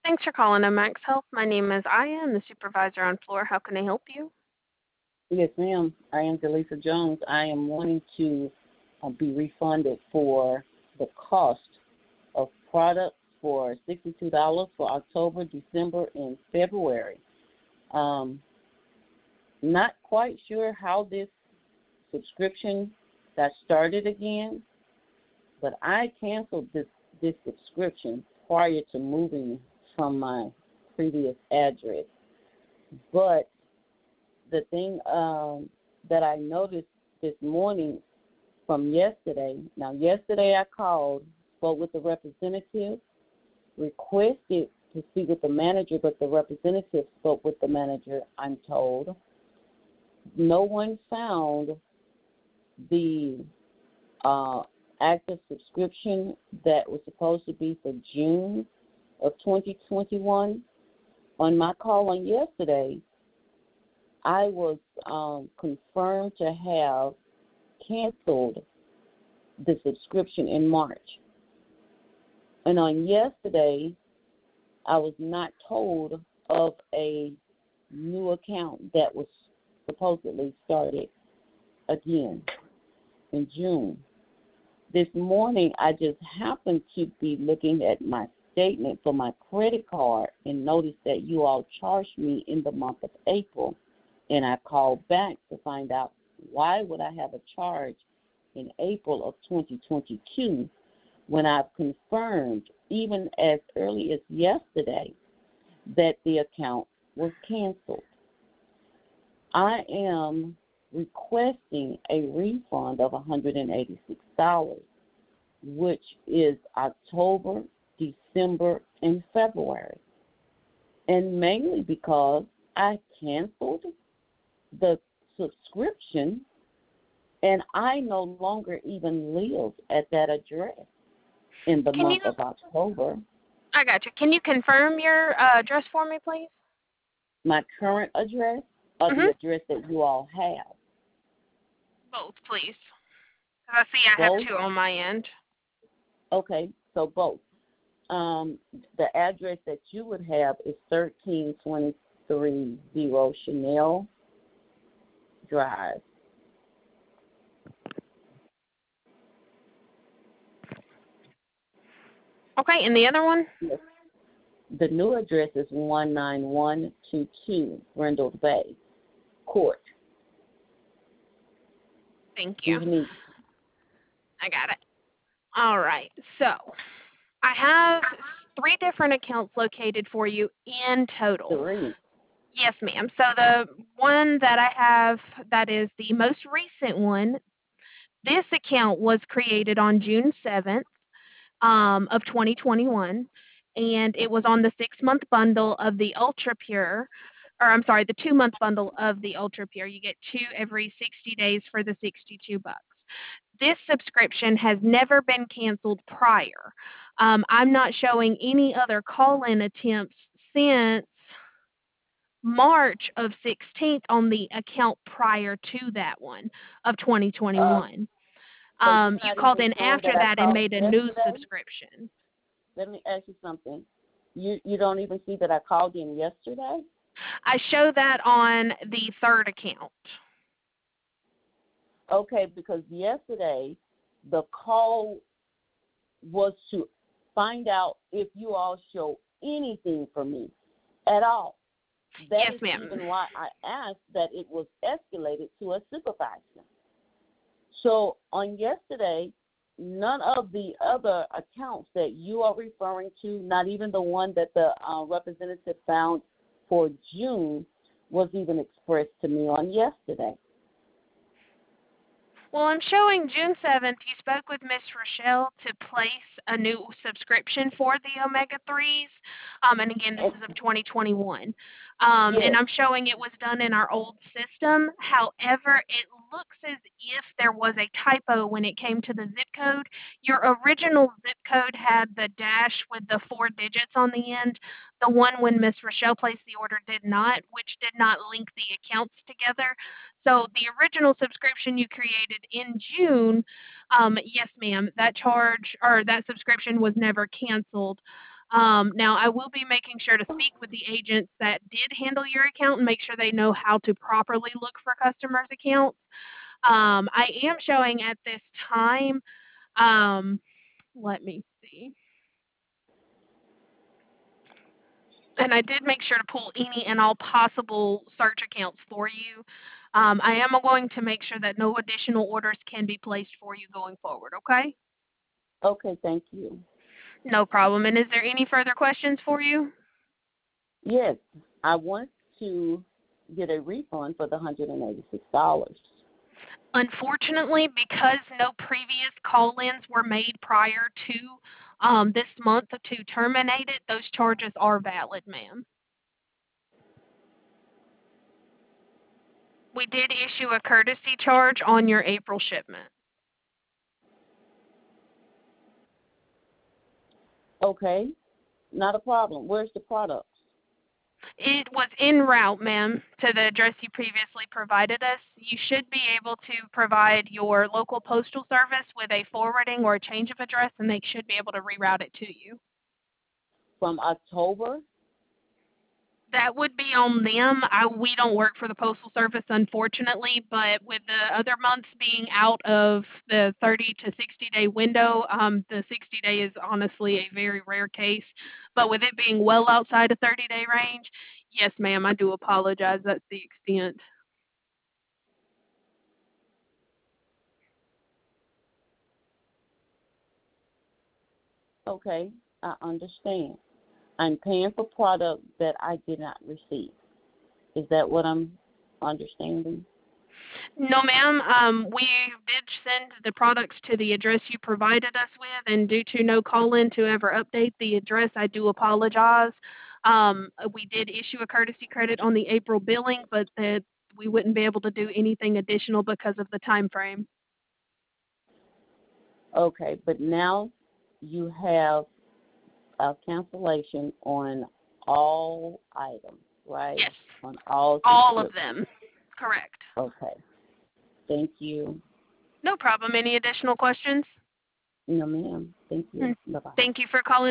Thanks for calling Max Health. My name is Aya. I'm the supervisor on floor. How can I help you? Yes, ma'am. I am Delisa Jones. I am wanting to be refunded for the cost of products for $62 for October, December, and February. Um, Not quite sure how this subscription got started again, but I canceled this subscription prior to moving from my previous address. But the thing that I noticed this morning from yesterday, now yesterday I called, spoke with the representative, requested to speak with the manager, but the representative spoke with the manager, I'm told. No one found the active subscription that was supposed to be for June of 2021. On my call on yesterday, I was confirmed to have canceled the subscription in March. And on yesterday, I was not told of a new account that was supposedly started again in June. This morning, I just happened to be looking at my statement for my credit card and noticed that you all charged me in the month of April. And I called back to find out why would I have a charge in April of 2022 when I've confirmed, even as early as yesterday, that the account was canceled. I am requesting a refund of $186, which is October, December, and February. And mainly because I canceled the subscription and I no longer even live at that address in the Can you? month of October. I got you. Can you confirm your address for me, please? My current address or the Mm-hmm. address that you all have? Both, please. 'Cause I see I have Both? two on my end. Okay, so both. The address that you would have is 13230 Chanel Drive. Okay, and the other one? Yes. The new address is 19122 Brindle Bay Court, Thank you. Sudanese. I got it. All right. So I have three different accounts located for you in total. Three. Yes, ma'am. So the one that I have that is the most recent one, this account was created on June 7th of 2021, and it was on the 6-month bundle of the Ultra Pure, or I'm sorry, the 2-month bundle of the Ultra Pure. You get two every 60 days for the $62. This subscription has never been canceled prior. I'm not showing any other call-in attempts since March of 16th on the account prior to that one of Uh, 2021. so you're You not called even in showing after that I that and called made a new yesterday? subscription. Let me ask you something. You don't even see that I called in yesterday? I show that on the third account. Okay, because yesterday the call was to find out if you all show anything for me at all. That Yes, is ma'am. even why I asked that it was escalated to a supervisor. So on yesterday, none of the other accounts that you are referring to, not even the one that the representative found for June, was even expressed to me on yesterday. Well, I'm showing June 7th. You spoke with Miss Rochelle to place a new subscription for the Omega 3s. And again, this is of 2021. And Yes. I'm showing it was done in our old system. However, it looks as if there was a typo when it came to the zip code. Your original zip code had the dash with the 4 digits on the end. The one when Miss Rochelle placed the order did not, which did not link the accounts together. So the original subscription you created in June, yes, ma'am, that charge or that subscription was never canceled. Now, I will be making sure to speak with the agents that did handle your account and make sure they know how to properly look for customers' accounts. I am showing at this time, let me see. And I did make sure to pull any and all possible search accounts for you. I am going to make sure that no additional orders can be placed for you going forward, okay? Okay, thank you. No problem. And is there any further questions for you? Yes, I want to get a refund for the $186. Unfortunately, because no previous call-ins were made prior to this month to terminate it, those charges are valid, ma'am. We did issue a courtesy charge on your April shipment. Okay, not a problem. Where's the product? It was en route, ma'am, to the address you previously provided us. You should be able to provide your local postal service with a forwarding or a change of address, and they should be able to reroute it to you. From October? That would be on them. We don't work for the Postal Service, unfortunately, but with the other months being out of the 30 to 60-day window, the 60-day is honestly a very rare case. But with it being well outside a 30-day range, yes, ma'am, I do apologize. That's the extent. Okay, I understand. I'm paying for product that I did not receive. Is that what I'm understanding? No, ma'am. We did send the products to the address you provided us with, and due to no call-in to ever update the address, I do apologize. We did issue a courtesy credit on the April billing, but we wouldn't be able to do anything additional because of the time frame. Okay, but now you have a cancellation on all items, right? Yes, On all all of subscriptions. them. Correct. Okay. Thank you. No problem. Any additional questions? No, ma'am. Thank you. Bye-bye. Thank you for calling